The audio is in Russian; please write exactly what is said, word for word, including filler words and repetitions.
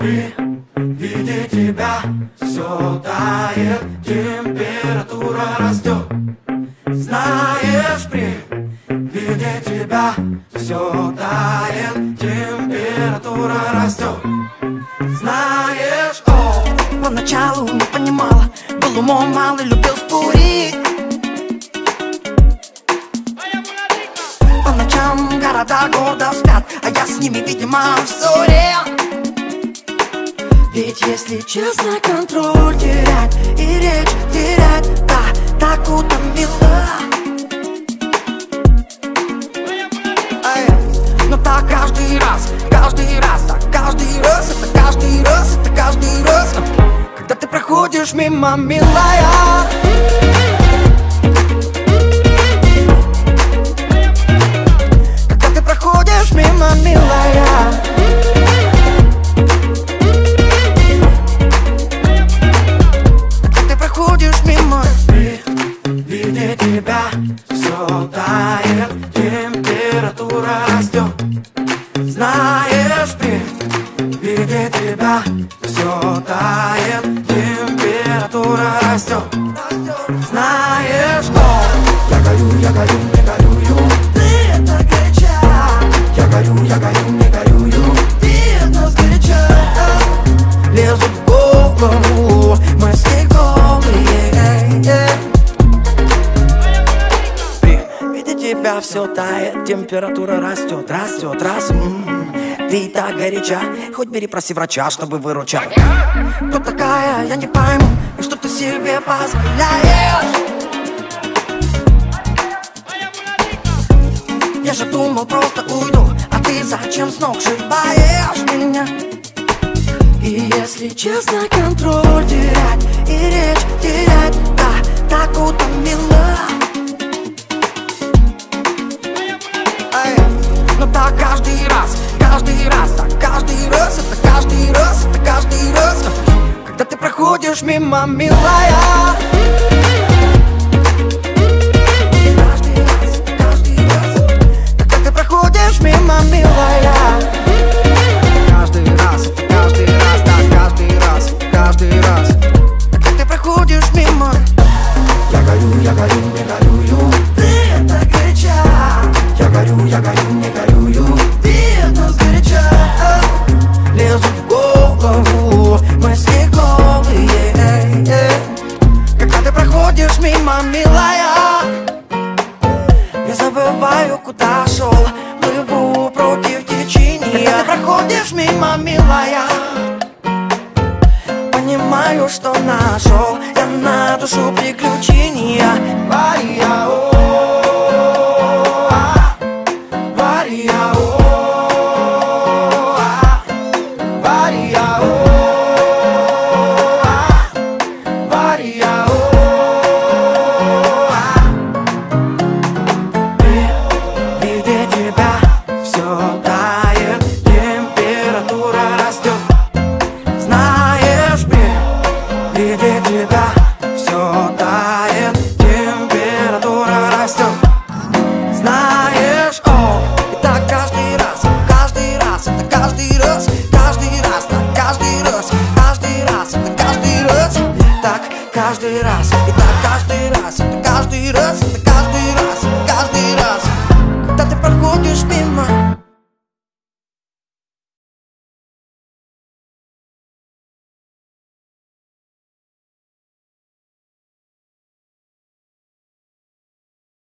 При виде тебя все тает, температура растет. Знаешь, при виде тебя все тает, температура растет. Знаешь, о, поначалу не понимала, был умом мал и любил спорить. По ночам города гордо спят, а я с ними, видимо, в ссоре. Ведь если честно, контроль терять и речь терять, да, так утомила. Эй, но так каждый раз, каждый раз, так каждый раз, это каждый раз, это каждый раз, когда ты проходишь мимо, милая. Когда ты проходишь мимо, милая. Видя тебя все тает, температура растет. Знаешь, при виде тебя все тает, температура растет. Знаешь, что я горю, я горю, не горюю. Ты это горяча. Я горю, я горю, не горюю. Ты это сгоряча. Лезут в голову мысли голые. Тебя все тает, температура растет, растет, раз. М-м-м. Ты так горяча, хоть бери, проси врача, чтобы выручал. Кто такая, я не пойму, и что ты себе позволяешь? Я же думал, просто уйду, а ты зачем с ног сшибаешь меня? И если честно, контроль терять и речь терять, да, так утомила. Но так каждый раз, каждый раз, так каждый раз, это каждый раз, это каждый раз, когда ты проходишь мимо, милая. Каждый раз, каждый раз, когда ты проходишь мимо, милая. Каждый раз, каждый раз, да, каждый раз, каждый раз, когда ты проходишь мимо. Я горю, я горю, не горюю. Ты это горяча. Я горю, я горю, не горюю. Ты это сгоряча. Лезут в голову мысли голые. Когда ты проходишь мимо, милая. Я забываю, куда шел, плыву против течения. Когда ты проходишь мимо, милая, понимаю, что нашел я на душу приключения. Вария, о, а, Вария, о, а, Вария, о, а, Вария, о, а. При виде тебя все тает, температура растет. Знаешь, при виде тебя все тает, температура растет. Знаешь, о, и так каждый раз, каждый раз, это каждый раз, каждый раз, так каждый раз, каждый раз, это каждый раз, так каждый раз.